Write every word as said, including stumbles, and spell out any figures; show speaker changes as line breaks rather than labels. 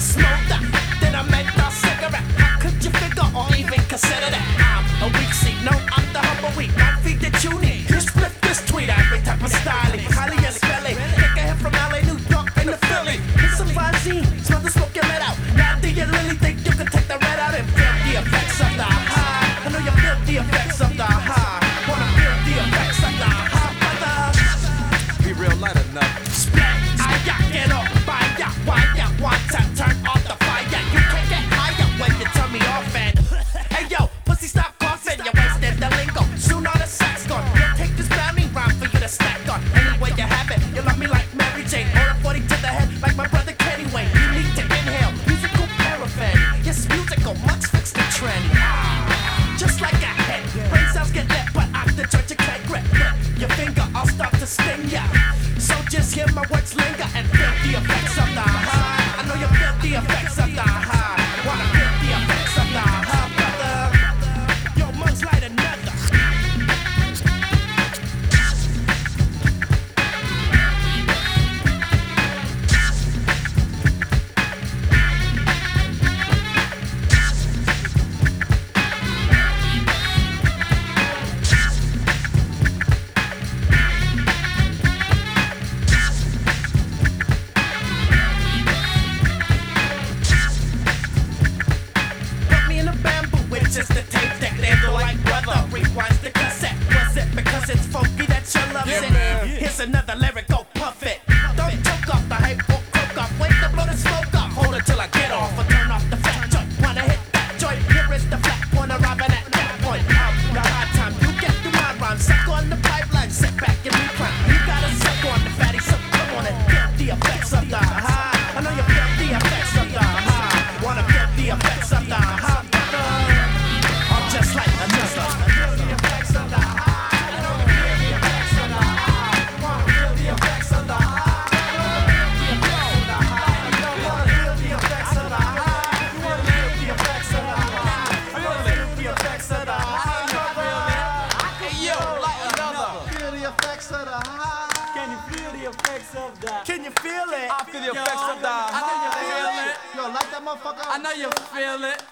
smoke that, then I make a cigarette. How could you figure or even consider that I'm a weak seat? No, I'm the humble weak. Nine feet that you need. This flip, this tweet, every type of styling. Highly and spelling. Take a hit from L A, New York, and the Philly. Hit some Visine, smell the smoke you let out. Now do you really think you can take the red out and feel the effects of the high? I know you feel the effects of the high. Wanna feel the effects of the high, brother?
Be real light enough.
Splat, I yak it up, buy ya, why ya, one tap, turn off the fire. You can't get higher when you turn me off and hey yo, pussy stop coughing, you wasted the lingo. Soon all the sax gone. You'll take this bounty rhyme for you to stack on. Any way you have it, you love me like Mary Jane. Or a forty to the head like my brother Kenny Wayne. You need to inhale musical paraffin. Yes, musical, much fix the trend. Just like a head, brain cells get lit, but after church you can't grip. Your finger, I'll start to sting ya. So just hear my words linger and feel the effects of the high. I know you feel the effects of the high. Wanna feel the effects of the high, brother? Yo, much like another. Put me in a bamboo, which is the tape deck. Handle like brother, rewinds the cassette. Was it because it's funky that you love
Yeah,
it?
man.
Here's another lyric, go puff it. Don't choke off the hype or croak off. Wait to blow the smoke off. Hold it till I get off or turn off the fat joint. Wanna hit that joint? Here is the flat corner, robbing at that point. I'm the hard time, you get through my rhyme. Suck on the pipeline, sit back and recline. You gotta suck on the fatty, so come on and feel the effects of the high. I know you feel the effects of the high. Wanna feel the effects of the high, brother? I'm just like another. Feel the effects of the high. I know you feel the effects of the high. Wanna feel the effects of the high. Feel the effects of the high. You wanna feel the effects of the high. You wanna feel the effects of the high, brother?
Hey yo, light another.
Feel the effects of the high.
Can you feel the effects of that?
Can you feel it?
I feel the effects of the
I know you feel it.
Yo, like that motherfucker.
I know you feel it.